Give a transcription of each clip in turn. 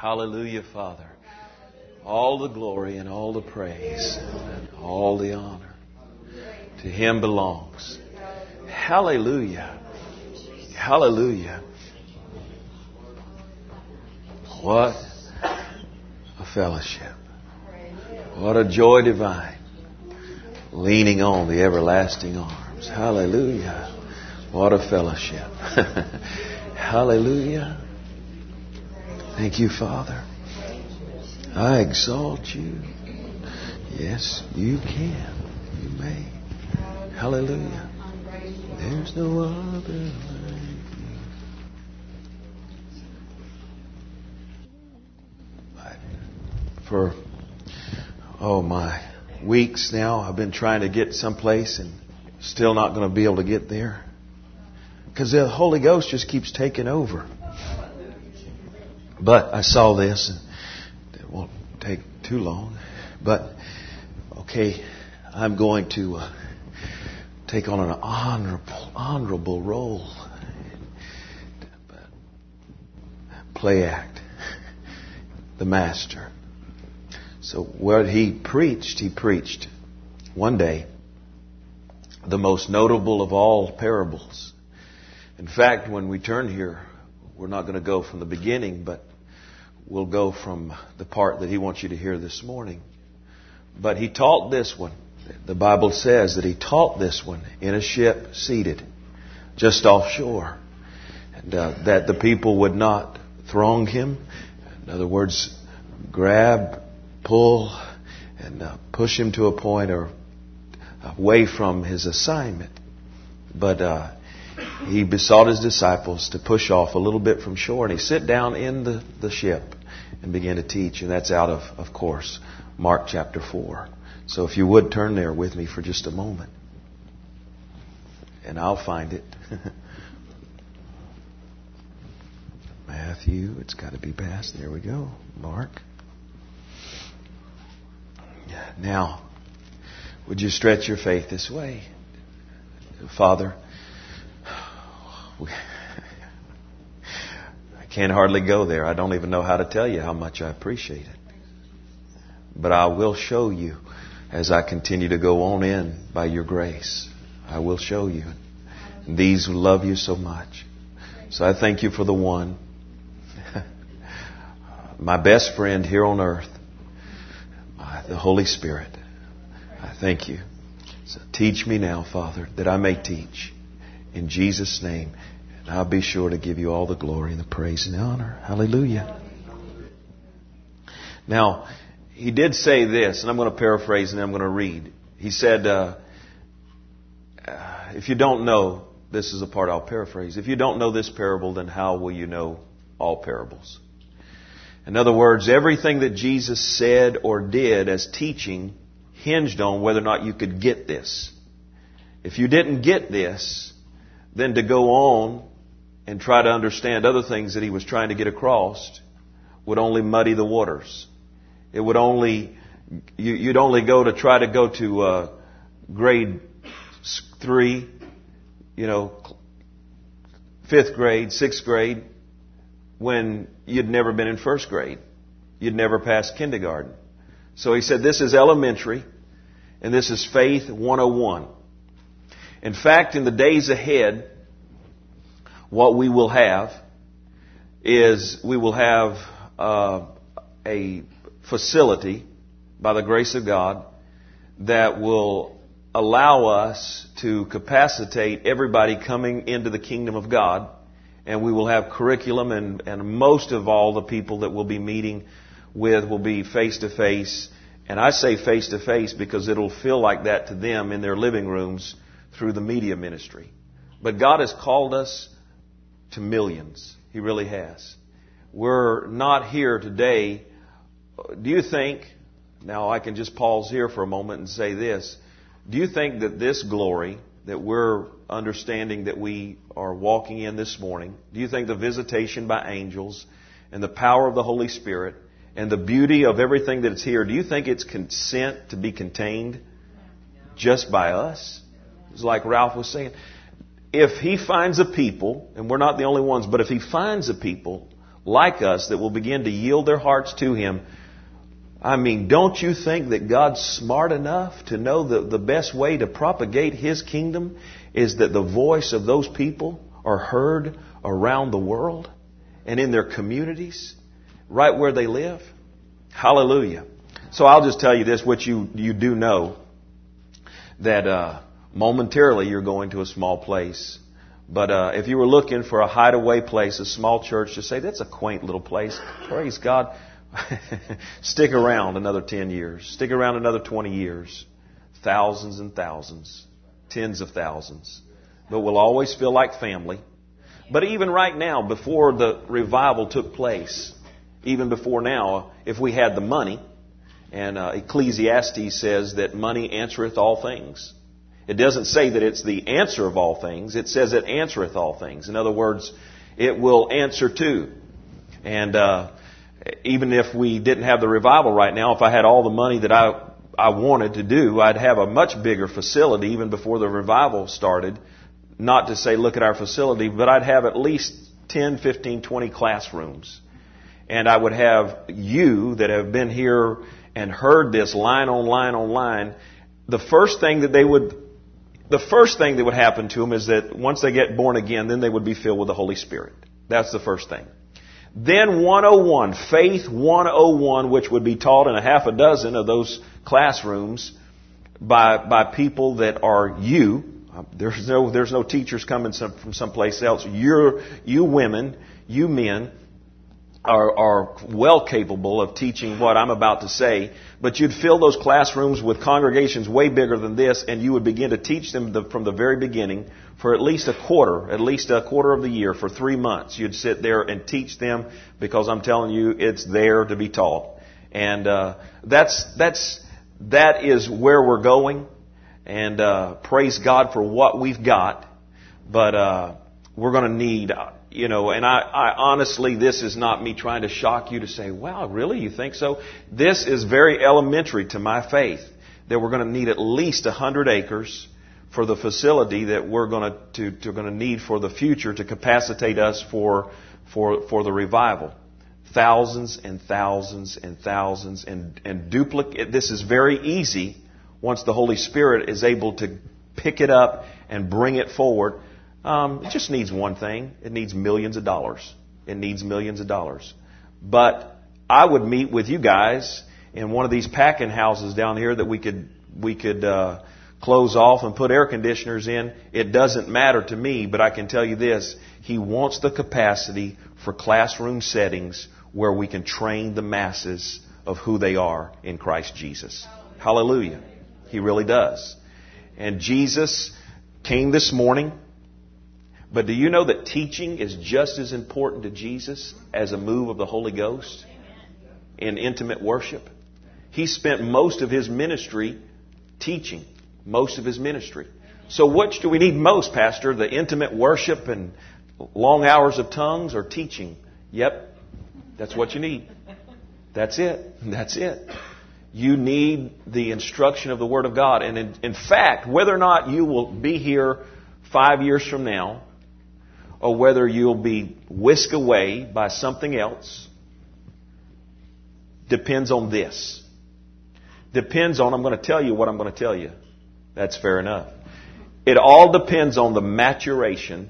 Hallelujah, Father. All the glory and all the praise and all the honor to Him belongs. Hallelujah. Hallelujah. What a fellowship. What a joy divine. Leaning on the everlasting arms. Hallelujah. What a fellowship. Hallelujah. Thank you, Father. I exalt you. Yes, you can. You may. Hallelujah. There's no other like you. For, my weeks now, I've been trying to get someplace and still not going to be able to get there. Because the Holy Ghost just keeps taking over. But I saw this, and it won't take too long. But, okay, I'm going to take on an honorable role. Play act. The Master. So what he preached one day the most notable of all parables. In fact, when we turn here, we're not going to go from the beginning, but we'll go from the part that he wants you to hear this morning. But he taught this one. The Bible says that he taught this one in a ship seated just offshore. And that the people would not throng him. In other words, grab, pull, and push him to a point or away from his assignment. But he besought his disciples to push off a little bit from shore, and he sit down in the ship and began to teach. And that's out of course, Mark chapter 4. So if you would turn there with me for just a moment. And I'll find it. Matthew, it's got to be past. There we go. Mark. Now, would you stretch your faith this way? Father, I can't hardly go there. I don't even know how to tell you how much I appreciate it. But I will show you as I continue to go on in by your grace. I will show you. And these who love you so much. So I thank you for the one, my best friend here on earth, the Holy Spirit. I thank you. So teach me now, Father, that I may teach. In Jesus' name. And I'll be sure to give you all the glory and the praise and the honor. Hallelujah. Now, he did say this, and I'm going to paraphrase and I'm going to read. He said, if you don't know, this is the part I'll paraphrase. If you don't know this parable, then how will you know all parables? In other words, everything that Jesus said or did as teaching hinged on whether or not you could get this. If you didn't get this, then to go on and try to understand other things that he was trying to get across would only muddy the waters. It would only, you'd only go to try to go to grade 3, 5th grade, 6th grade, when you'd never been in 1st grade. You'd never passed kindergarten. So he said, this is elementary, and this is faith 101. In fact, in the days ahead, what we will have is we will have a facility, by the grace of God, that will allow us to capacitate everybody coming into the kingdom of God. And we will have curriculum, and most of all the people that we'll be meeting with will be face-to-face. And I say face-to-face because it'll feel like that to them in their living rooms through the media ministry. But God has called us to millions. He really has. We're not here today. Do you think, now I can just pause here for a moment and say this. Do you think that this glory that we're understanding that we are walking in this morning, do you think the visitation by angels and the power of the Holy Spirit and the beauty of everything that's here, do you think it's consent to be contained just by us? It's like Ralph was saying. If he finds a people, and we're not the only ones, but if he finds a people like us that will begin to yield their hearts to Him. I mean, don't you think that God's smart enough to know that the best way to propagate His kingdom is that the voice of those people are heard around the world and in their communities, right where they live? Hallelujah. So I'll just tell you this, which you do know, that momentarily you're going to a small place. But if you were looking for a hideaway place, a small church, to say, that's a quaint little place, praise God, stick around another 10 years. Stick around another 20 years. Thousands and thousands. Tens of thousands. But we'll always feel like family. But even right now, before the revival took place, even before now, if we had the money, and Ecclesiastes says that money answereth all things. It doesn't say that it's the answer of all things. It says it answereth all things. In other words, it will answer too. And even if we didn't have the revival right now, if I had all the money that I wanted to do, I'd have a much bigger facility even before the revival started. Not to say, look at our facility, but I'd have at least 10, 15, 20 classrooms. And I would have you that have been here and heard this line on line on line. The first thing that would happen to them is that once they get born again, then they would be filled with the Holy Spirit. That's the first thing. Then 101, Faith 101, which would be taught in a half a dozen of those classrooms by people that are you. There's no teachers coming from someplace else. You women, you men are well capable of teaching what I'm about to say, but you'd fill those classrooms with congregations way bigger than this, and you would begin to teach them from the very beginning for at least a quarter of the year, for 3 months. You'd sit there and teach them, because I'm telling you, it's there to be taught. And that is where we're going. And praise God for what we've got. But we're going to need, and I honestly, this is not me trying to shock you to say, wow, really, you think so? This is very elementary to my faith, that we're going to need at least 100 acres for the facility that we're going to need for the future to capacitate us for the revival. Thousands and thousands and thousands and duplicate. This is very easy once the Holy Spirit is able to pick it up and bring it forward. It just needs one thing. It needs millions of dollars. It needs millions of dollars. But I would meet with you guys in one of these packing houses down here that we could close off and put air conditioners in. It doesn't matter to me, but I can tell you this. He wants the capacity for classroom settings where we can train the masses of who they are in Christ Jesus. Hallelujah. He really does. And Jesus came this morning. But do you know that teaching is just as important to Jesus as a move of the Holy Ghost in intimate worship? He spent most of His ministry teaching. Most of His ministry. So which do we need most, Pastor? The intimate worship and long hours of tongues, or teaching? Yep. That's what you need. That's it. That's it. You need the instruction of the Word of God. And in fact, whether or not you will be here 5 years from now, or whether you'll be whisked away by something else, depends on this. Depends on, I'm going to tell you what I'm going to tell you. That's fair enough. It all depends on the maturing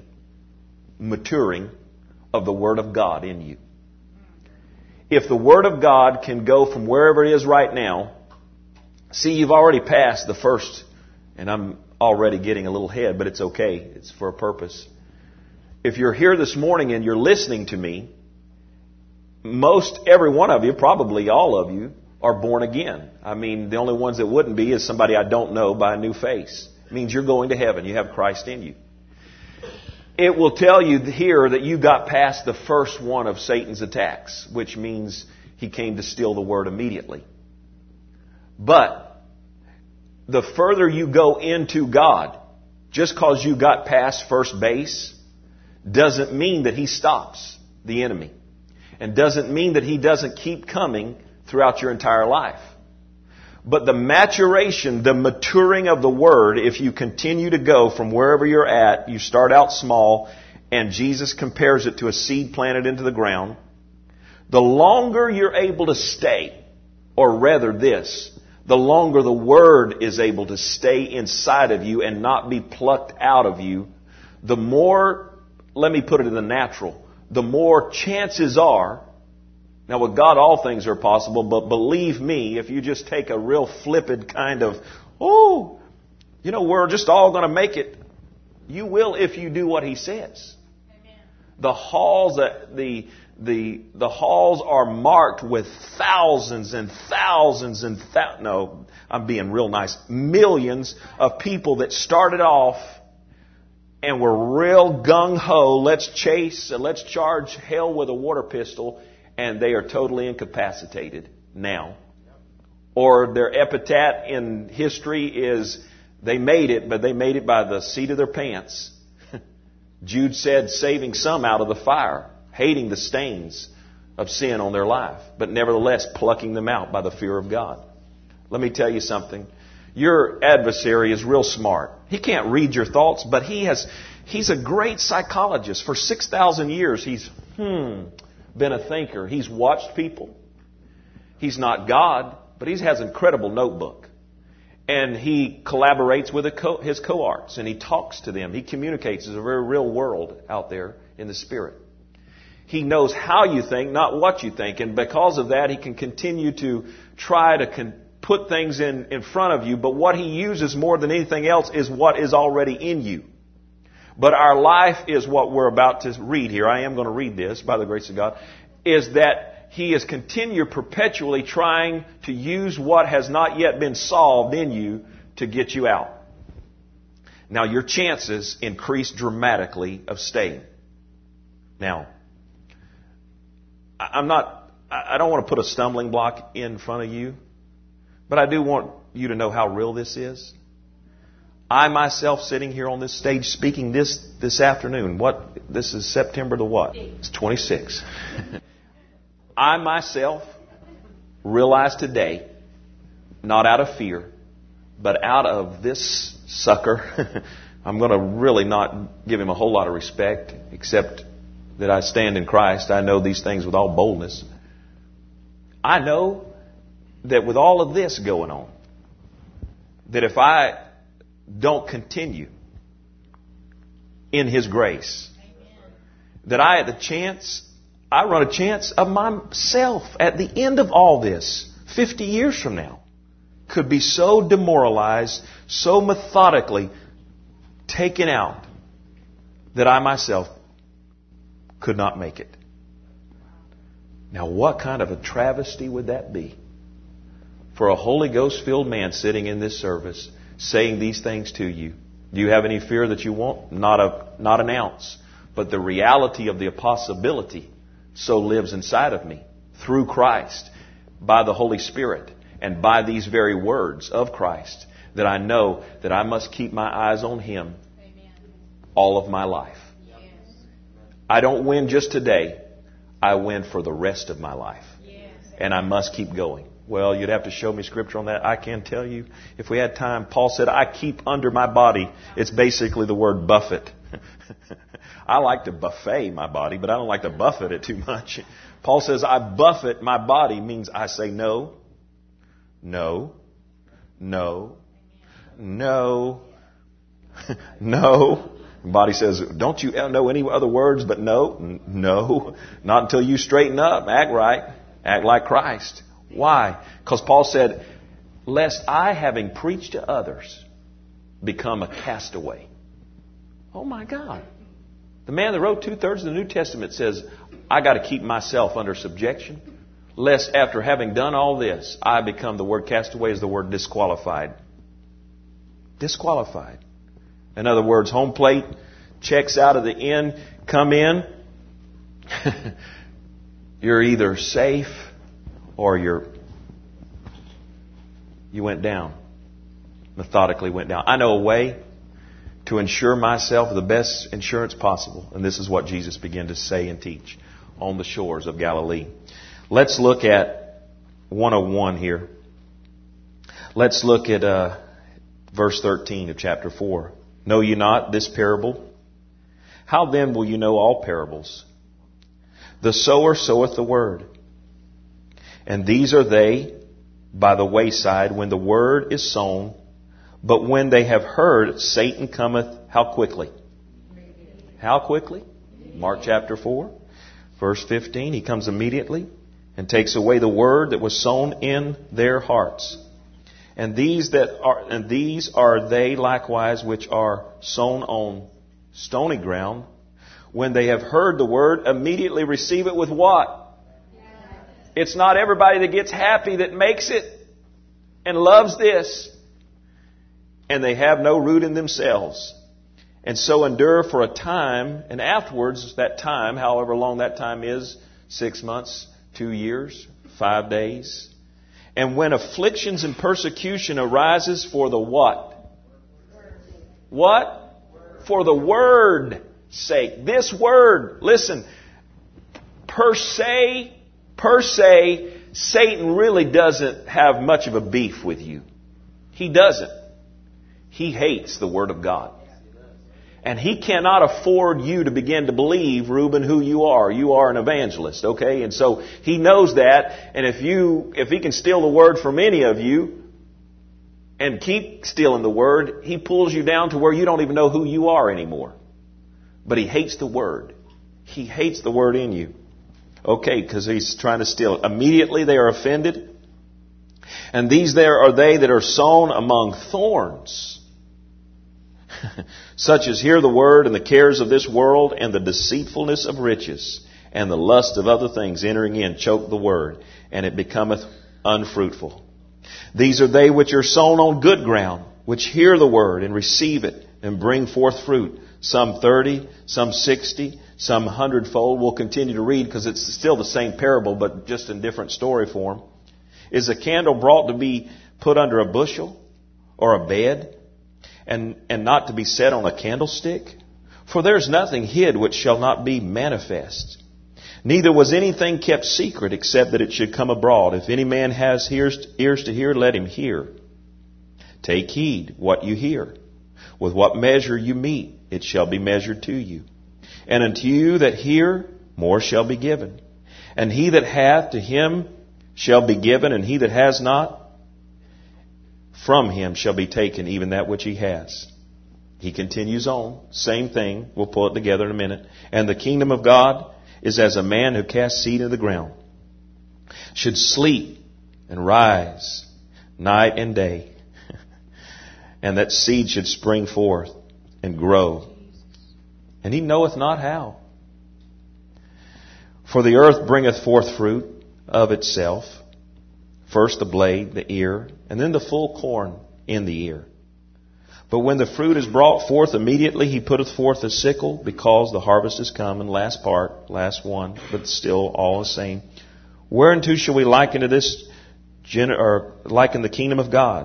of the Word of God in you. If the Word of God can go from wherever it is right now, see, you've already passed the first, and I'm already getting a little ahead, but it's okay. It's for a purpose. If you're here this morning and you're listening to me, most every one of you, probably all of you, are born again. I mean, the only ones that wouldn't be is somebody I don't know by a new face. It means you're going to heaven. You have Christ in you. It will tell you here that you got past the first one of Satan's attacks, which means he came to steal the word immediately. But the further you go into God, just because you got past first base, doesn't mean that he stops the enemy. And doesn't mean that he doesn't keep coming throughout your entire life. But the maturation, the maturing of the Word, if you continue to go from wherever you're at, you start out small, and Jesus compares it to a seed planted into the ground. The longer you're able to stay, or rather this, the longer the Word is able to stay inside of you and not be plucked out of you, the more, let me put it in the natural, the more chances are, now with God all things are possible, but believe me, if you just take a real flippant kind of, we're just all going to make it, you will if you do what He says. Amen. The halls, the halls are marked with thousands and thousands and no, I'm being real nice, millions of people that started off and were real gung-ho, let's charge hell with a water pistol, and they are totally incapacitated now. Or their epitaph in history is, they made it, but they made it by the seat of their pants. Jude said, saving some out of the fire, hating the stains of sin on their life, but nevertheless plucking them out by the fear of God. Let me tell you something. Your adversary is real smart. He can't read your thoughts, but he's a great psychologist. For 6,000 years, he's been a thinker. He's watched people. He's not God, but he has an incredible notebook. And he collaborates with his cohorts, and he talks to them. He communicates. There's a very real world out there in the Spirit. He knows how you think, not what you think. And because of that, he can continue to try to put things in front of you. But what he uses more than anything else is what is already in you. But our life is what we're about to read here. I am going to read this by the grace of God. Is that he is perpetually trying to use what has not yet been solved in you to get you out. Now your chances increase dramatically of staying. Now, I don't want to put a stumbling block in front of you, but I do want you to know how real this is. I myself sitting here on this stage speaking this afternoon. This is September the what? It's 26. I myself realize today, not out of fear, but out of this sucker, I'm going to really not give him a whole lot of respect, except that I stand in Christ. I know these things with all boldness. I know that with all of this going on, that if I don't continue in His grace, that I run a chance of myself at the end of all this, 50 years from now, could be so demoralized, so methodically taken out, that I myself could not make it. Now, what kind of a travesty would that be for a Holy Ghost-filled man sitting in this service saying these things to you? Do you have any fear that you won't? Not an ounce. But the reality of the possibility so lives inside of me through Christ, by the Holy Spirit, and by these very words of Christ, that I know that I must keep my eyes on Him all of my life. Yes. I don't win just today. I win for the rest of my life. Yes. And I must keep going. Well, you'd have to show me scripture on that. I can tell you, if we had time, Paul said, I keep under my body. It's basically the word buffet. I like to buffet my body, but I don't like to buffet it too much. Paul says, I buffet my body, means I say no, no, no, no, no. The body says, don't you know any other words but no? No. Not until you straighten up, act right, act like Christ. Why? Because Paul said, lest I, having preached to others, become a castaway. Oh my God. The man that wrote 2/3 of the New Testament says, I got to keep myself under subjection, lest after having done all this, I become, the word castaway is the word disqualified. Disqualified. In other words, home plate, checks out of the inn, come in. You're either safe or you went down. Methodically went down. I know a way to insure myself the best insurance possible. And this is what Jesus began to say and teach on the shores of Galilee. Let's look at 101 here. Let's look at verse 13 of chapter 4. Know ye not this parable? How then will you know all parables? The sower soweth the word. And these are they by the wayside when the word is sown. But when they have heard, Satan cometh how quickly? How quickly? Mark chapter 4, verse 15. He comes immediately and takes away the word that was sown in their hearts. And these are they likewise which are sown on stony ground. When they have heard the word, immediately receive it with what? It's not everybody that gets happy that makes it and loves this. And they have no root in themselves. And so endure for a time, and afterwards, that time, however long that time is, 6 months, 2 years, 5 days. And when afflictions and persecution arises for the what? What? For the word sake. This word, listen, per se, Satan really doesn't have much of a beef with you. He doesn't. He hates the Word of God. And he cannot afford you to begin to believe, Reuben, who you are. You are an evangelist, okay? And so he knows that. And if he can steal the Word from any of you and keep stealing the Word, he pulls you down to where you don't even know who you are anymore. But he hates the Word. He hates the Word in you. Okay, because he's trying to steal it. Immediately they are offended. And these there are they that are sown among thorns. Such as hear the word and the cares of this world and the deceitfulness of riches and the lust of other things entering in choke the word, and it becometh unfruitful. These are they which are sown on good ground, which hear the word and receive it and bring forth fruit. Some 30, some 60, some 100-fold. We'll continue to read because it's still the same parable, but just in different story form. Is a candle brought to be put under a bushel or a bed, and not to be set on a candlestick? For there's nothing hid which shall not be manifest. Neither was anything kept secret except that it should come abroad. If any man has ears to hear, let him hear. Take heed what you hear. With what measure you meet, it shall be measured to you. And unto you that hear, more shall be given. And he that hath, to him shall be given, and he that has not, from him shall be taken even that which he has. He continues on. Same thing. We'll pull it together in a minute. And the kingdom of God is as a man who casts seed into the ground, should sleep and rise night and day, and that seed should spring forth and grow. And he knoweth not how. For the earth bringeth forth fruit of itself, first the blade, the ear, and then the full corn in the ear. But when the fruit is brought forth, immediately he putteth forth a sickle, because the harvest is come. And last part, last one, but still all the same. Whereunto shall we liken to this, liken the kingdom of God?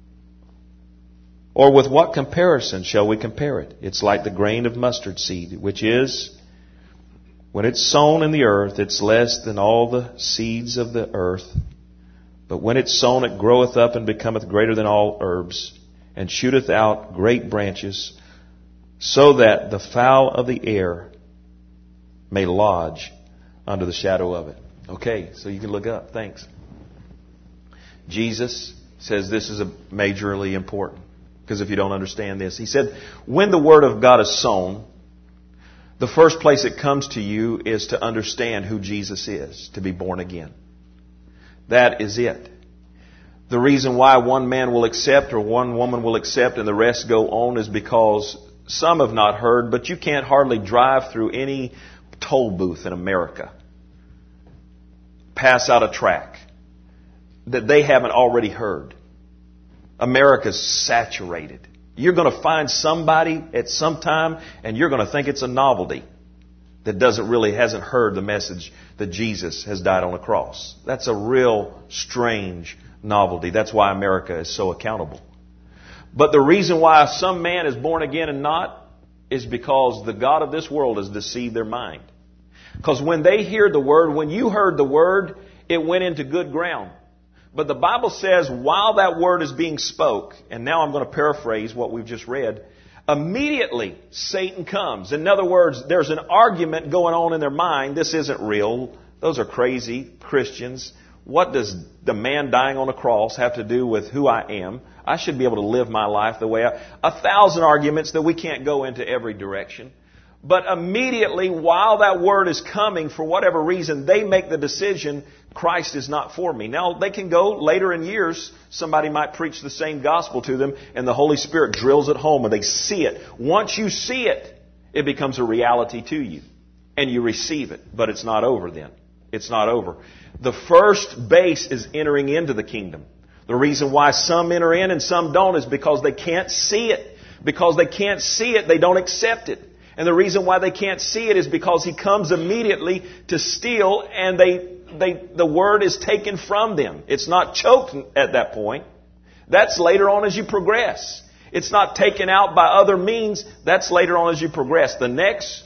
Or with what comparison shall we compare it? It's like the grain of mustard seed, which is, when it's sown in the earth, it's less than all the seeds of the earth. But when it's sown, it groweth up and becometh greater than all herbs, and shooteth out great branches, so that the fowl of the air may lodge under the shadow of it. Okay, so you can look up. Thanks. Jesus says this is majorly important, because if you don't understand this, he said, when the Word of God is sown, the first place it comes to you is to understand who Jesus is, to be born again. That is it. The reason why one man will accept or one woman will accept and the rest go on is because some have not heard, but you can't hardly drive through any toll booth in America, pass out a tract that they haven't already heard. America's saturated. You're going to find somebody at some time and you're going to think it's a novelty that hasn't heard the message that Jesus has died on the cross. That's a real strange novelty. That's why America is so accountable. But the reason why some man is born again and not is because the God of this world has deceived their mind. Because when they hear the Word, when you heard the Word, it went into good ground. But the Bible says while that Word is being spoke, and now I'm going to paraphrase what we've just read, immediately Satan comes. In other words, there's an argument going on in their mind. This isn't real. Those are crazy Christians. What does the man dying on a cross have to do with who I am? I should be able to live my life the way I... 1,000 arguments that we can't go into every direction. But immediately, while that word is coming, for whatever reason, they make the decision, Christ is not for me. Now, they can go later in years, somebody might preach the same gospel to them, and the Holy Spirit drills it home, and they see it. Once you see it, it becomes a reality to you. And you receive it. But it's not over then. It's not over. The first base is entering into the kingdom. The reason why some enter in and some don't is because they can't see it. Because they can't see it, they don't accept it. And the reason why they can't see it is because He comes immediately to steal, and the word is taken from them. It's not choked at that point. That's later on as you progress. It's not taken out by other means. That's later on as you progress. The next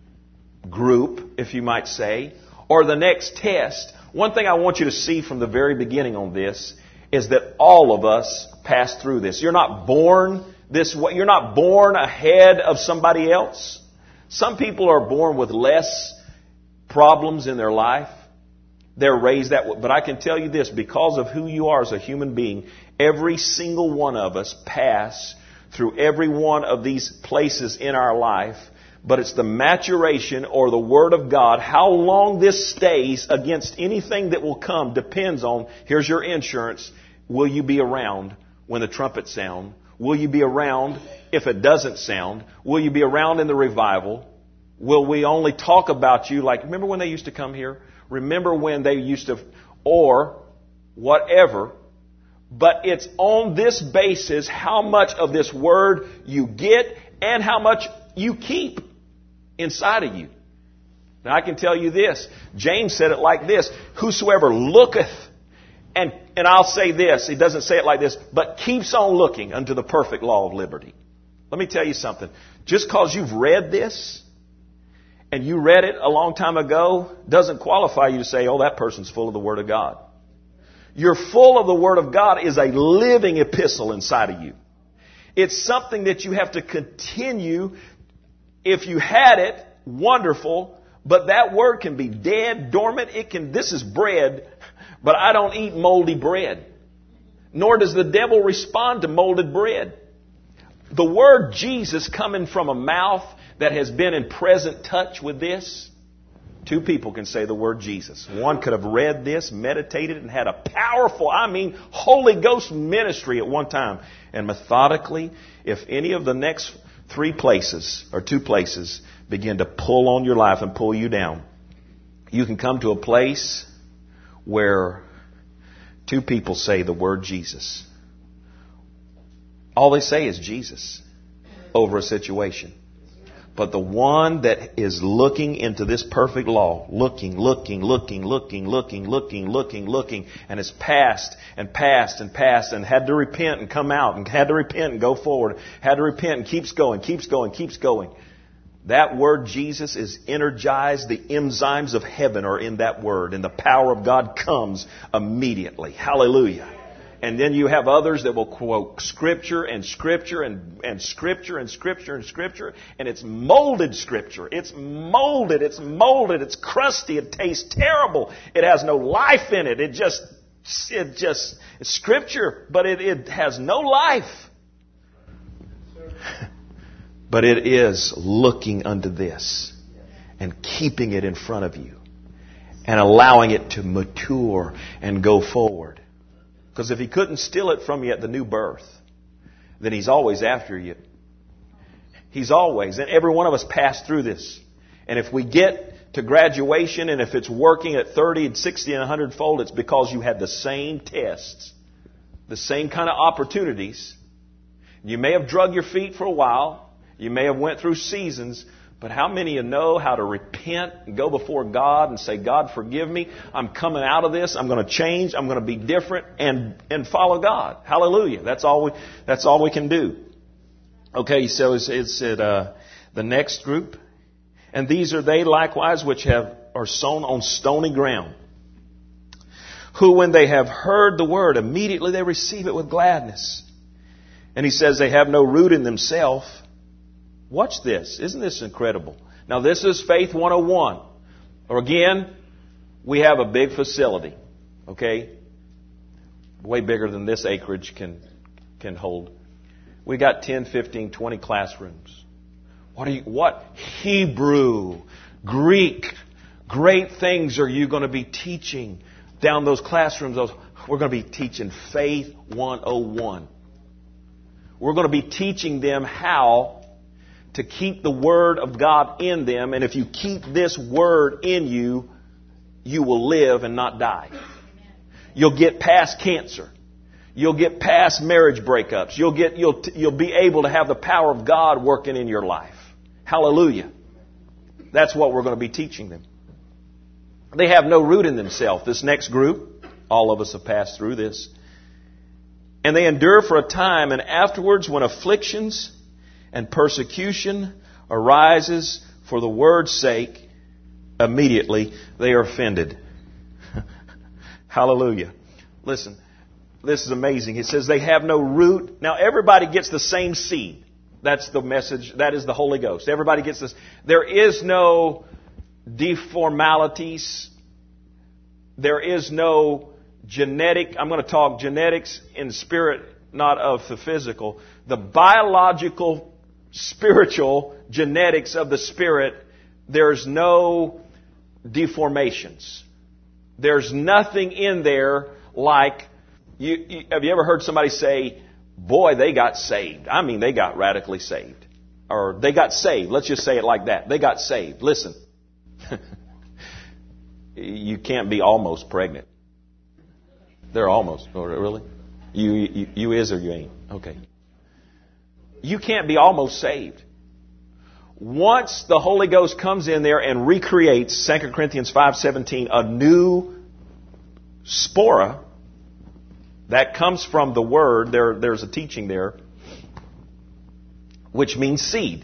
group, if you might say, or the next test, one thing I want you to see from the very beginning on this is that all of us pass through this. You're not born this way. You're not born ahead of somebody else. Some people are born with less problems in their life. They're raised that way. But I can tell you this, because of who you are as a human being, every single one of us pass through every one of these places in our life. But it's the maturation or the Word of God. How long this stays against anything that will come depends on, here's your insurance, will you be around when the trumpets sound? Will you be around if it doesn't sound? Will you be around in the revival? Will we only talk about you like, remember when they used to come here? Remember when they used to, or whatever. But it's on this basis how much of this Word you get and how much you keep inside of you. Now I can tell you this. James said it like this. Whosoever looketh, and I'll say this. He doesn't say it like this, but keeps on looking unto the perfect law of liberty. Let me tell you something. Just because you've read this, and you read it a long time ago, doesn't qualify you to say, oh, that person's full of the Word of God. You're full of the Word of God is a living epistle inside of you. It's something that you have to continue. If you had it, wonderful, but that word can be dead, dormant. This is bread, but I don't eat moldy bread. Nor does the devil respond to molded bread. The word Jesus coming from a mouth that has been in present touch with this, two people can say the word Jesus. One could have read this, meditated, and had a powerful, Holy Ghost ministry at one time. And methodically, if any of the next 3 places or 2 places begin to pull on your life and pull you down, you can come to a place where 2 people say the word Jesus. All they say is Jesus over a situation. But the one that is looking into this perfect law, looking, and has passed and had to repent and come out and had to repent and go forward, had to repent and keeps going. That word Jesus is energized. The enzymes of heaven are in that word, and the power of God comes immediately. Hallelujah. And then you have others that will quote Scripture and Scripture and Scripture and Scripture and Scripture. And it's molded Scripture. It's molded. It's crusty. It tastes terrible. It has no life in it. It's Scripture, but it has no life. But it is looking unto this and keeping it in front of you and allowing it to mature and go forward. Because if He couldn't steal it from you at the new birth, then He's always after you. He's always. And every one of us passed through this. And if we get to graduation and if it's working at 30 and 60 and 100-fold, it's because you had the same tests, the same kind of opportunities. You may have drug your feet for a while. You may have went through seasons. But how many of you know how to repent and go before God and say, God, forgive me. I'm coming out of this. I'm going to change. I'm going to be different and follow God. Hallelujah. That's all we can do. Okay, so it's at the next group. And these are they likewise which are sown on stony ground, who when they have heard the word, immediately they receive it with gladness. And he says they have no root in themselves. Watch this. Isn't this incredible? Now, this is Faith 101. Or again, we have a big facility. Okay? Way bigger than this acreage can hold. We got 10, 15, 20 classrooms. What Hebrew, Greek, great things are you going to be teaching down those classrooms? We're going to be teaching Faith 101. We're going to be teaching them how to keep the Word of God in them. And if you keep this Word in you, you will live and not die. You'll get past cancer. You'll get past marriage breakups. You'll be able to have the power of God working in your life. Hallelujah. That's what we're going to be teaching them. They have no root in themselves. This next group, all of us have passed through this. And they endure for a time, and afterwards when afflictions and persecution arises for the word's sake, immediately they are offended. Hallelujah. Listen, this is amazing. It says they have no root. Now everybody gets the same seed. That's the message. That is the Holy Ghost. Everybody gets this. There is no deformalities. There is no genetic. I'm going to talk genetics in spirit, not of the physical. The biological, spiritual genetics of the spirit, there's no deformations. There's nothing in there like, have you ever heard somebody say, boy, they got saved? I mean, they got radically saved. Or they got saved. Let's just say it like that. They got saved. Listen. You can't be almost pregnant. They're almost. Oh, really? You is or you ain't? Okay. You can't be almost saved. Once the Holy Ghost comes in there and recreates, 2 Corinthians 5:17, a new spora, that comes from the word, there's a teaching there, which means seed.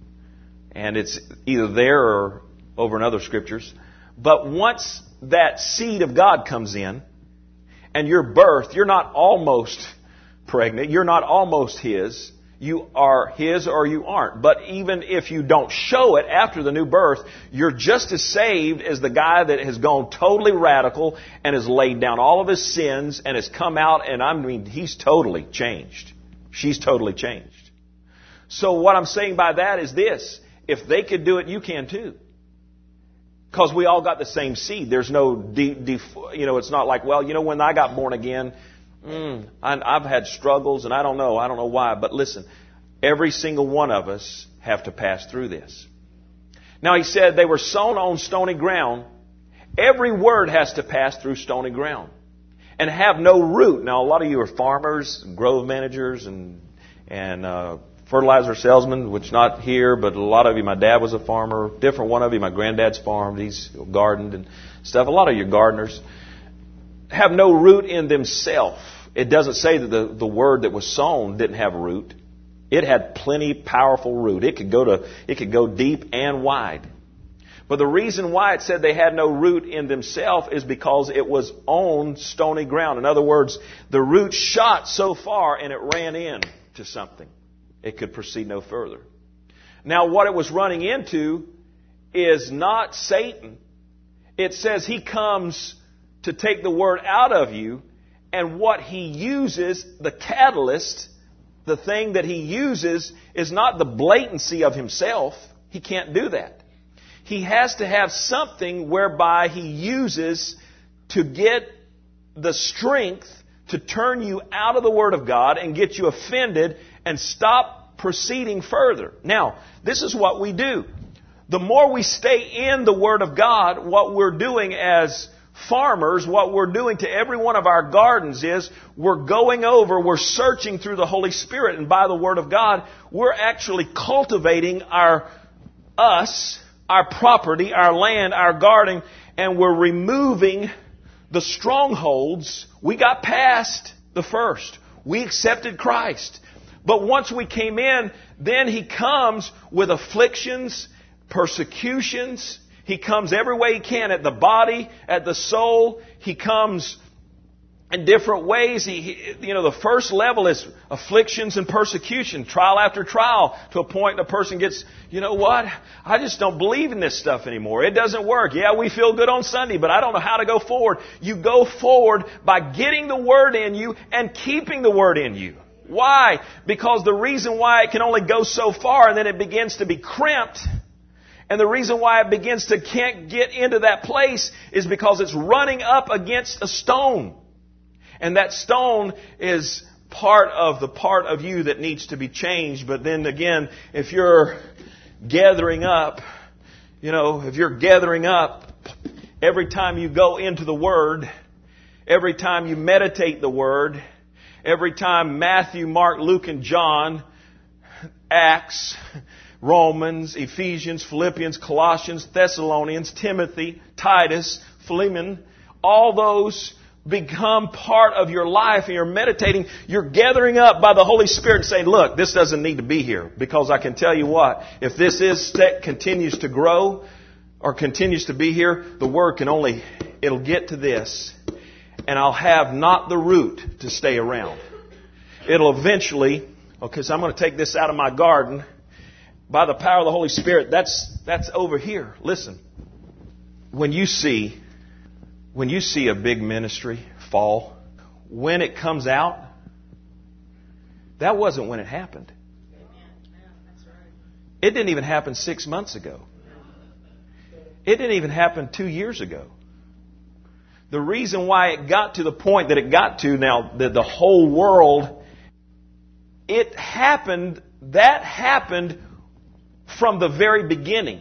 And it's either there or over in other scriptures. But once that seed of God comes in, and you're birthed, you're not almost pregnant, you're not almost His. You are His or you aren't. But even if you don't show it after the new birth, you're just as saved as the guy that has gone totally radical and has laid down all of his sins and has come out, and I mean, he's totally changed. She's totally changed. So what I'm saying by that is this: if they could do it, you can too. Because we all got the same seed. There's no, it's not like, well, when I got born again, I've had struggles and I don't know why. But listen, every single one of us have to pass through this. Now he said they were sown on stony ground. Every word has to pass through stony ground and have no root. Now a lot of you are farmers, grove managers, and fertilizer salesman, which not here, but a lot of you, my dad was a farmer. Different one of you, my granddad's farmed. He's gardened and stuff. A lot of you gardeners have no root in themselves. It doesn't say that the word that was sown didn't have root. It had plenty powerful root. It could go deep and wide. But the reason why it said they had no root in themselves is because it was on stony ground. In other words, the root shot so far and it ran into something. It could proceed no further. Now, what it was running into is not Satan. It says he comes to take the word out of you, and what he uses, the catalyst, the thing that he uses is not the blatancy of himself. He can't do that. He has to have something whereby he uses to get the strength to turn you out of the Word of God and get you offended and stop proceeding further. Now, this is what we do. The more we stay in the Word of God, what we're doing as farmers, what we're doing to every one of our gardens is we're searching through the Holy Spirit, and by the Word of God, we're actually cultivating our property, our land, our garden, and we're removing the strongholds. We got past the first. We accepted Christ. But once we came in, then He comes with afflictions, persecutions. He comes every way He can, at the body, at the soul. He comes in different ways. The first level is afflictions and persecution, trial after trial, to a point the person gets, you know what? I just don't believe in this stuff anymore. It doesn't work. Yeah, we feel good on Sunday, but I don't know how to go forward. You go forward by getting the Word in you and keeping the Word in you. Why? Because the reason why it can only go so far and then it begins to be crimped, and the reason why it can't get into that place is because it's running up against a stone. And that stone is part of you that needs to be changed. But then again, if you're gathering up, every time you go into the Word, every time you meditate the Word, every time Matthew, Mark, Luke, and John, Acts, Romans, Ephesians, Philippians, Colossians, Thessalonians, Timothy, Titus, Philemon, all those become part of your life and you're meditating, you're gathering up by the Holy Spirit and saying, look, this doesn't need to be here. Because I can tell you what, if this continues to grow or continues to be here, the Word it'll get to this, and I'll have not the root to stay around. It'll eventually, so I'm going to take this out of my garden. By the power of the Holy Spirit, that's over here. Listen, when you see a big ministry fall, when it comes out, that wasn't when it happened. It didn't even happen 6 months ago. It didn't even happen 2 years ago. The reason why it got to the point that it got to now, that the whole world, that happened from the very beginning.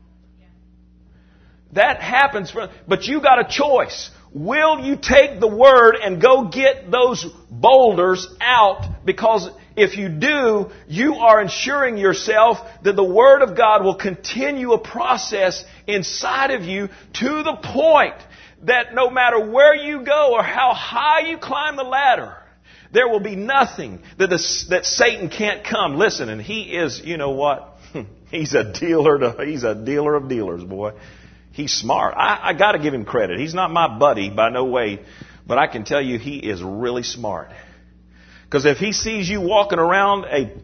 That happens, but you got a choice. Will you take the Word and go get those boulders out? Because if you do, you are ensuring yourself that the Word of God will continue a process inside of you to the point that no matter where you go or how high you climb the ladder, there will be nothing that Satan can't come. Listen, and he is, you know what? He's a dealer of dealers, boy. He's smart. I got to give him credit. He's not my buddy by no way, but I can tell you he is really smart. Because if he sees you walking around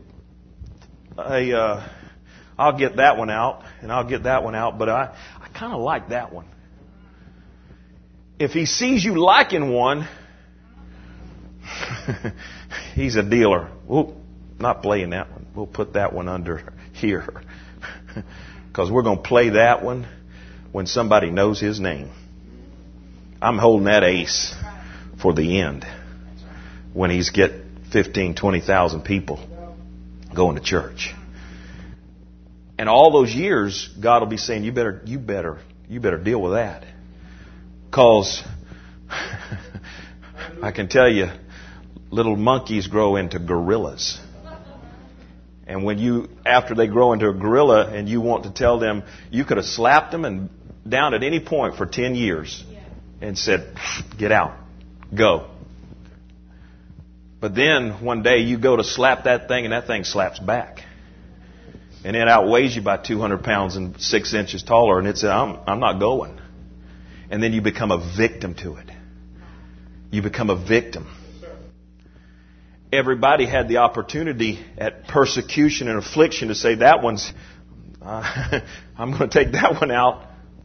I'll get that one out and I'll get that one out, but I kind of like that one. If he sees you liking one, he's a dealer. We'll not playing that one. We'll put that one under here. Because we're going to play that one when somebody knows his name. I'm holding that ace for the end. When he's get 15, 20,000 people going to church. And all those years, God will be saying, you better deal with that. Because I can tell you, little monkeys grow into gorillas. And after they grow into a gorilla and you want to tell them, you could have slapped them and down at any point for 10 years and said, get out, go. But then one day you go to slap that thing and that thing slaps back. And it outweighs you by 200 pounds and 6 inches taller and it says, I'm not going. And then you become a victim to it. You become a victim. Everybody had the opportunity at persecution and affliction to say, that one's, I'm going to take that one out.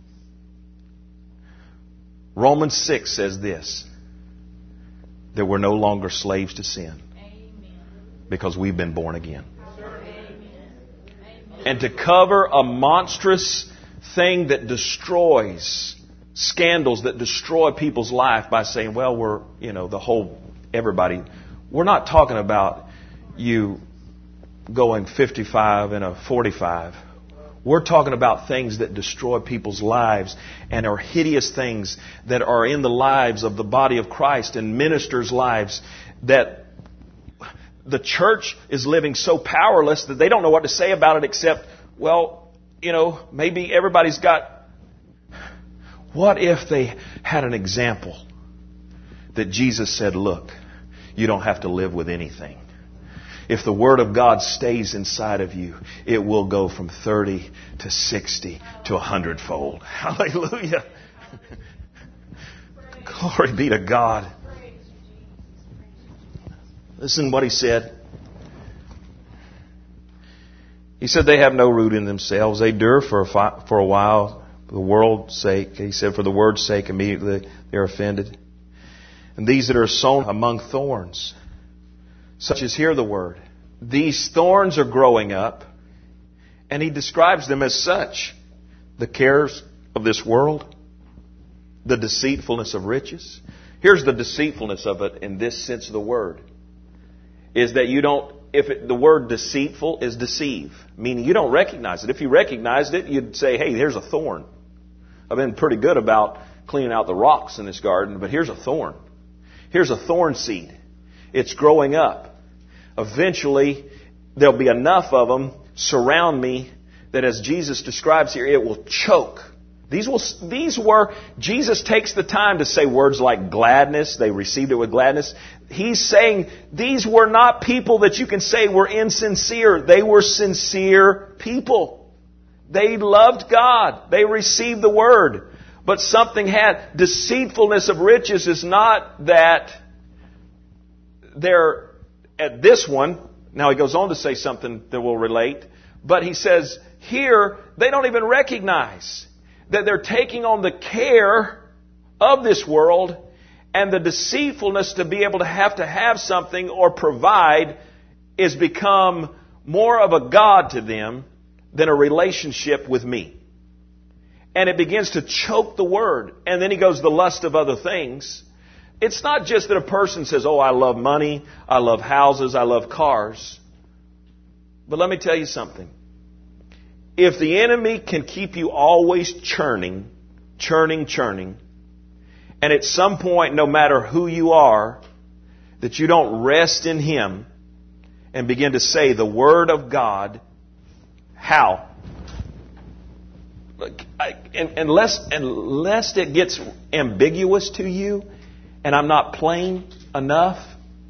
Romans 6 says this, that we're no longer slaves to sin. Because we've been born again. And to cover a monstrous thing that destroys, scandals that destroy people's life by saying, well, everybody. We're not talking about you going 55 and a 45. We're talking about things that destroy people's lives and are hideous things that are in the lives of the body of Christ and ministers' lives, that the church is living so powerless that they don't know what to say about it except, maybe everybody's got... What if they had an example that Jesus said, look, you don't have to live with anything. If the Word of God stays inside of you, it will go from 30 to 60 to 100-fold. Hallelujah. Glory be to God. Listen to what he said. He said they have no root in themselves. They endure for a while for the world's sake. He said for the word's sake immediately they are offended. And these that are sown among thorns, such as hear the word. These thorns are growing up, and he describes them as such. The cares of this world, the deceitfulness of riches. Here's the deceitfulness of it in this sense of the word. Is that you don't, the word deceitful is deceive, meaning you don't recognize it. If you recognized it, you'd say, hey, here's a thorn. I've been pretty good about cleaning out the rocks in this garden, but here's a thorn. Here's a thorn seed. It's growing up. Eventually, there'll be enough of them surround me that, as Jesus describes here, it will choke. These were, Jesus takes the time to say words like gladness. They received it with gladness. He's saying these were not people that you can say were insincere. They were sincere people. They loved God. They received the word. But something had, deceitfulness of riches is not that they're at this one. Now he goes on to say something that will relate. But he says here, they don't even recognize that they're taking on the care of this world and the deceitfulness to be able to have something or provide is become more of a God to them than a relationship with me. And it begins to choke the word. And then he goes, the lust of other things. It's not just that a person says, oh, I love money, I love houses, I love cars. But let me tell you something. If the enemy can keep you always churning, and at some point, no matter who you are, that you don't rest in him and begin to say the word of God, how? Unless it gets ambiguous to you and I'm not plain enough,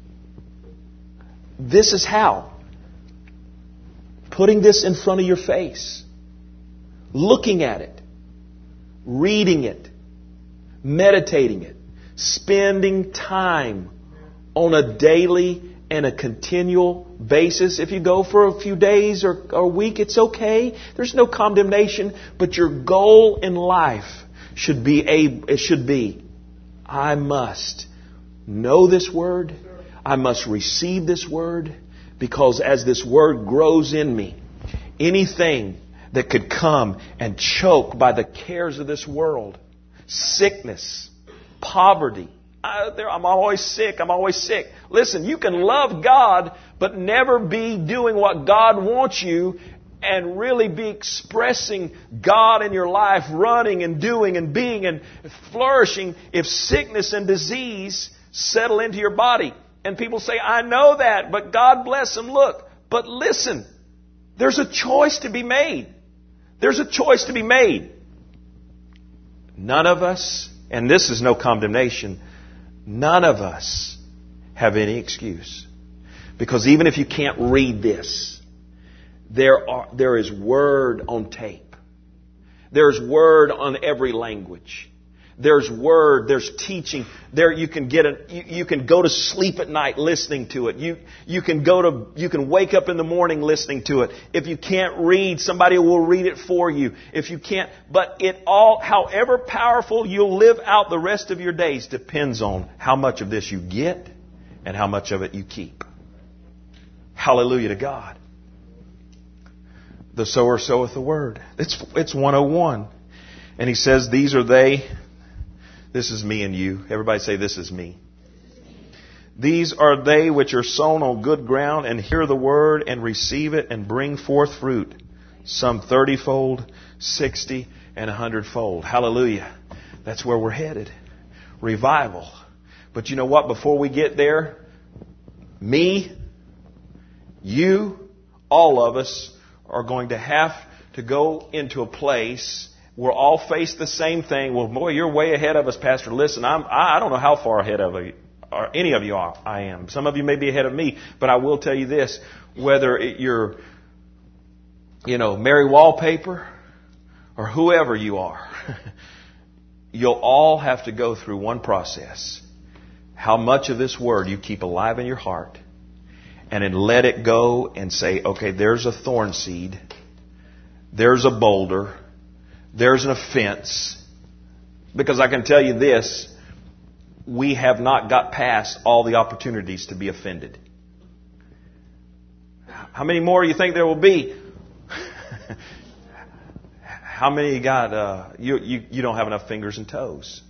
this is how. Putting this in front of your face, looking at it, reading it, meditating it, spending time on a daily and a continual basis. If you go for a few days or a week, it's okay. There's no condemnation. But your goal in life should be, I must know this word. I must receive this word. Because as this word grows in me, anything that could come and choke by the cares of this world, sickness, poverty, I'm always sick. Listen, you can love God, but never be doing what God wants you and really be expressing God in your life, running and doing and being and flourishing if sickness and disease settle into your body. And people say, I know that, but God bless them. Look, but listen, there's a choice to be made. None of us, and this is no condemnation, none of us have any excuse. Because even if you can't read this, there is word on tape. There's word on every language. There's word, there's teaching. There you can go to sleep at night listening to it. You can wake up in the morning listening to it. If you can't read, somebody will read it for you. If you can't, but however powerful you'll live out the rest of your days depends on how much of this you get and how much of it you keep. Hallelujah to God. The sower soweth the word. It's 101. And he says, these are they. This is me and you. Everybody say, this is me. These are they which are sown on good ground and hear the word and receive it and bring forth fruit. Some 30-fold, 60, and 100-fold. Hallelujah. That's where we're headed. Revival. But you know what? Before we get there, me, you, all of us are going to have to go into a place. We'll all face the same thing. Well, boy, you're way ahead of us, Pastor. Listen, I don't know how far ahead of you, or any of you are. I am. Some of you may be ahead of me, but I will tell you this: whether you're, Mary Wallpaper, or whoever you are, you'll all have to go through one process. How much of this word you keep alive in your heart, and then let it go and say, okay, there's a thorn seed. There's a boulder. There's an offense. Because I can tell you this, we have not got past all the opportunities to be offended. How many more do you think there will be? How many got, you don't have enough fingers and toes?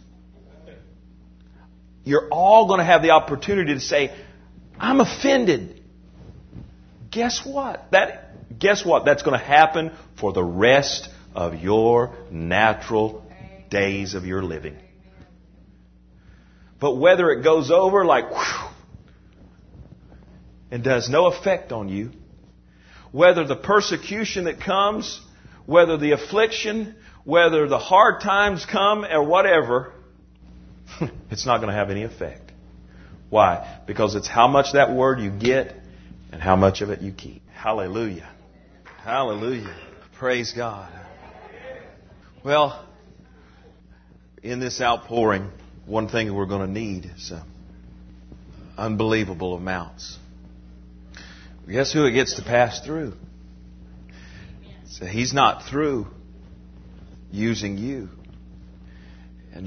You're all going to have the opportunity to say, I'm offended. Guess what? That's going to happen for the rest of your natural days of your living. But whether it goes over like whew, and does no effect on you, whether the persecution that comes, whether the affliction, whether the hard times come or whatever, it's not going to have any effect. Why? Because it's how much that word you get and how much of it you keep. Hallelujah. Hallelujah. Praise God. Well, in this outpouring, one thing we're going to need is unbelievable amounts. Guess who it gets to pass through? So He's not through using you. And,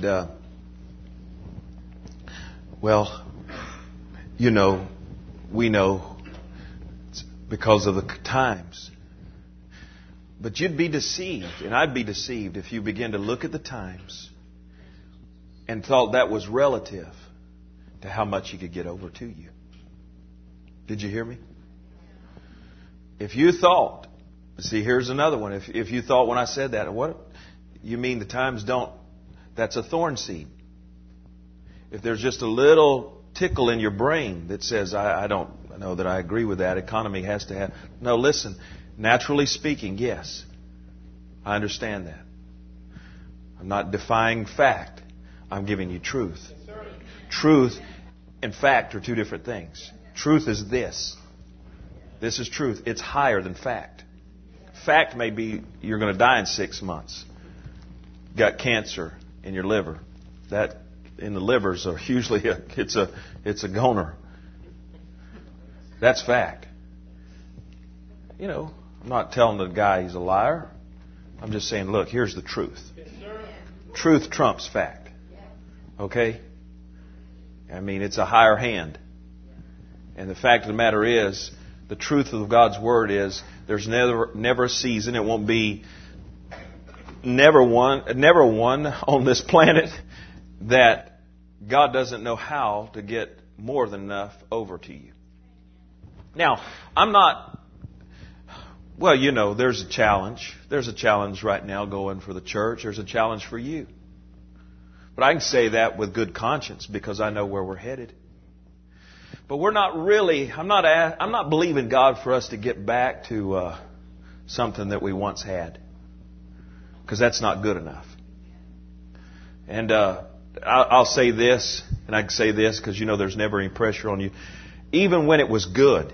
well, you know, we know it's because of the times. But you'd be deceived, and I'd be deceived if you begin to look at the times and thought that was relative to how much He could get over to you. Did you hear me? If you thought, see, here's another one. If you thought when I said that, what you mean the times don't, that's a thorn seed. If there's just a little tickle in your brain that says, I don't know that I agree with that, economy has to have. No, listen, naturally speaking, yes, I understand that. I'm not defying fact. I'm giving you truth. Truth and fact are two different things. Truth is this. This is truth. It's higher than fact. Fact may be you're going to die in 6 months. Got cancer in your liver. That in the livers are usually it's a goner. That's fact. You know, I'm not telling the guy he's a liar. I'm just saying, look, here's the truth. Truth trumps fact. Okay? I mean, it's a higher hand. And the fact of the matter is, the truth of God's Word is there's never a season, it won't be never one on this planet that God doesn't know how to get more than enough over to you. Now, I'm not, well, you know, there's a challenge. There's a challenge right now going for the church. There's a challenge for you. But I can say that with good conscience because I know where we're headed. But we're not really, I'm not believing God for us to get back to something that we once had. Because that's not good enough. And I'll say this, and I can say this because you know there's never any pressure on you. Even when it was good,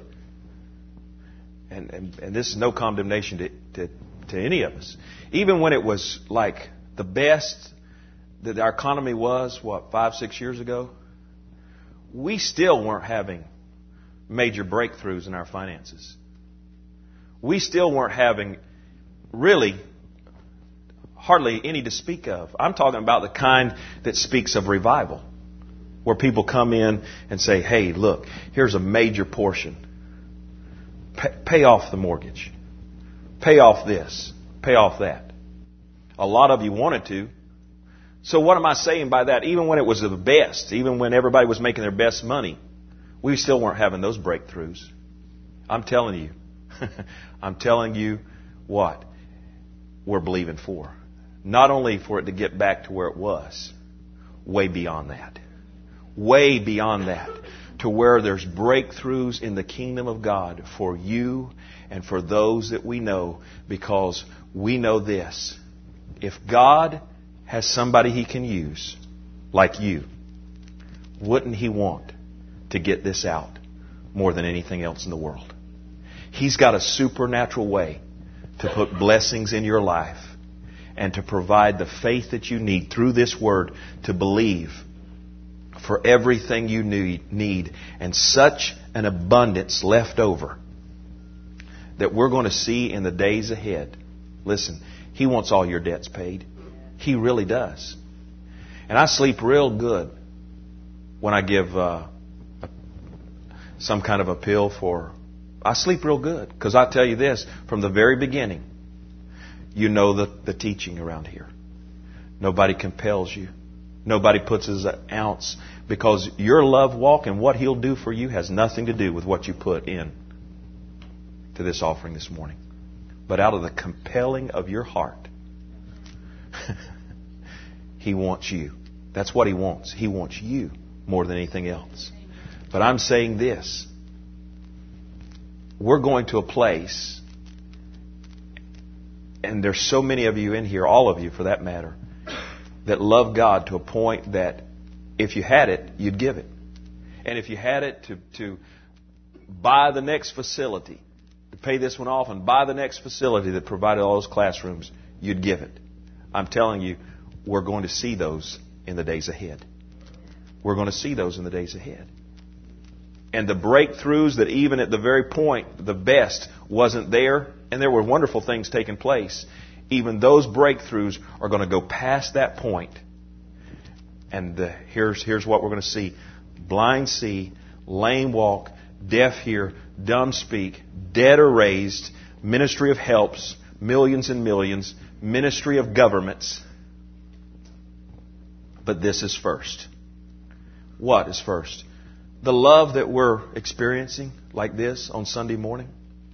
and this is no condemnation to any of us. Even when it was like the best that our economy was, 5-6 years ago, we still weren't having major breakthroughs in our finances. We still weren't having really hardly any to speak of. I'm talking about the kind that speaks of revival, where people come in and say, hey, look, here's a major portion. Pay off the mortgage. Pay off this. Pay off that. A lot of you wanted to. So what am I saying by that? Even when it was the best, even when everybody was making their best money, we still weren't having those breakthroughs. I'm telling you. I'm telling you what we're believing for. Not only for it to get back to where it was, way beyond that. Way beyond that. To where there's breakthroughs in the kingdom of God for you and for those that we know, because we know this. If God has somebody He can use, like you, wouldn't He want to get this out more than anything else in the world? He's got a supernatural way to put blessings in your life and to provide the faith that you need through this word to believe for everything you need, and such an abundance left over that we're going to see in the days ahead. Listen, He wants all your debts paid. He really does. And I sleep real good when I give some kind of a pill for... I sleep real good. Because I tell you this, from the very beginning, you know the teaching around here. Nobody compels you. Nobody puts an ounce. Because your love walk and what He'll do for you has nothing to do with what you put in to this offering this morning. But out of the compelling of your heart, He wants you. That's what He wants. He wants you more than anything else. But I'm saying this. We're going to a place, and there's so many of you in here, all of you for that matter, that love God to a point that if you had it, you'd give it. And if you had it to buy the next facility, to pay this one off and buy the next facility that provided all those classrooms, you'd give it. I'm telling you, we're going to see those in the days ahead. We're going to see those in the days ahead. And the breakthroughs that even at the very point, the best wasn't there, and there were wonderful things taking place, even those breakthroughs are going to go past that point. And here's what we're going to see. Blind see, lame walk, deaf hear, dumb speak, dead are raised, ministry of helps, millions and millions, ministry of governments. But this is first. What is first? The love that we're experiencing like this on Sunday morning.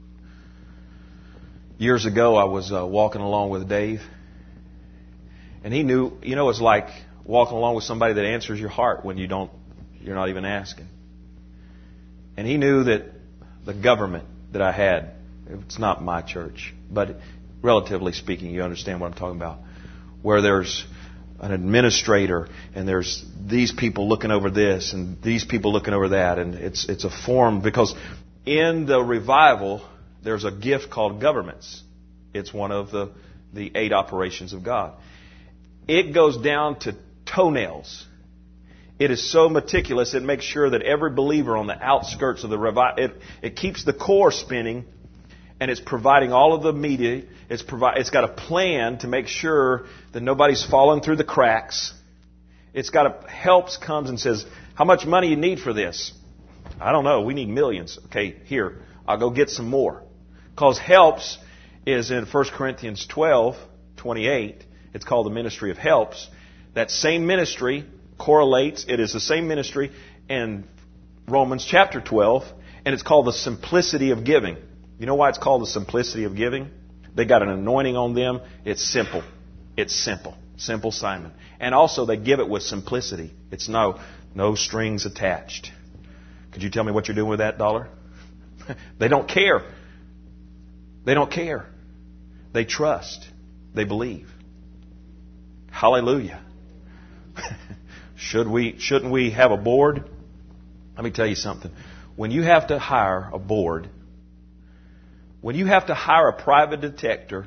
Years ago, I was walking along with Dave. And he knew, it's like walking along with somebody that answers your heart when you're not even asking. And he knew that the government that I had, it's not my church, but relatively speaking, you understand what I'm talking about, where there's an administrator, and there's these people looking over this, and these people looking over that, and it's a form, because in the revival, there's a gift called governments. It's one of the 8 operations of God. It goes down to toenails. It is so meticulous, it makes sure that every believer on the outskirts of the revival, it keeps the core spinning, and it's providing all of the media. It's got a plan to make sure that nobody's falling through the cracks. It's got helps comes and says, how much money you need for this? I don't know. We need millions. Okay, here, I'll go get some more. Because helps is in 1 Corinthians 12:28. It's called the ministry of helps. That same ministry correlates. It is the same ministry in Romans chapter 12. And it's called the simplicity of giving. You know why it's called the simplicity of giving? They got an anointing on them. It's simple. It's simple. Simple Simon. And also they give it with simplicity. It's no strings attached. Could you tell me what you're doing with that dollar? They don't care. They don't care. They trust. They believe. Hallelujah. Shouldn't we have a board? Let me tell you something. When you have to hire a board, when you have to hire a private detective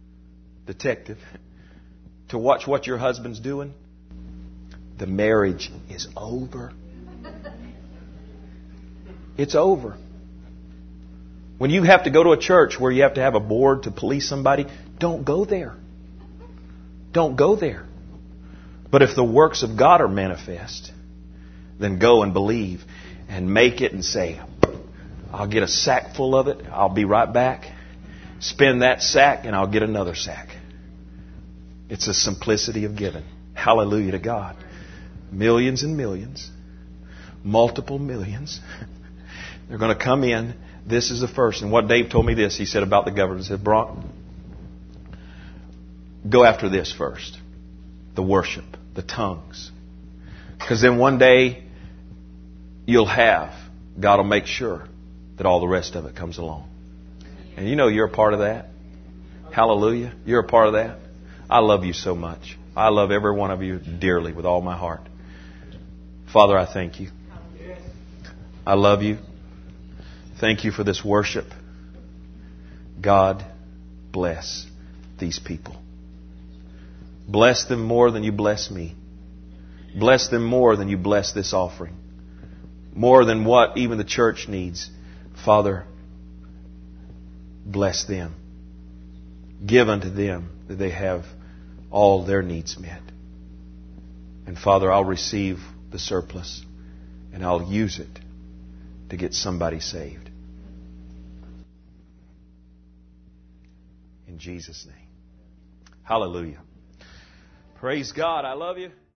to watch what your husband's doing, the marriage is over. It's over. When you have to go to a church where you have to have a board to police somebody, don't go there. Don't go there. But if the works of God are manifest, then go and believe and make it and say, I'll get a sack full of it. I'll be right back. Spend that sack and I'll get another sack. It's the simplicity of giving. Hallelujah to God. Millions and millions. Multiple millions. They're going to come in. This is the first. And what Dave told me this, he said about the government, he said, Brock, go after this first. The worship. The tongues. Because then one day God will make sure that all the rest of it comes along. And you're a part of that. Hallelujah. You're a part of that. I love you so much. I love every one of you dearly with all my heart. Father, I thank you. I love you. Thank you for this worship. God, bless these people. Bless them more than you bless me. Bless them more than you bless this offering. More than what even the church needs. Father, bless them. Give unto them that they have all their needs met. And Father, I'll receive the surplus and I'll use it to get somebody saved. In Jesus' name. Hallelujah. Praise God. I love you.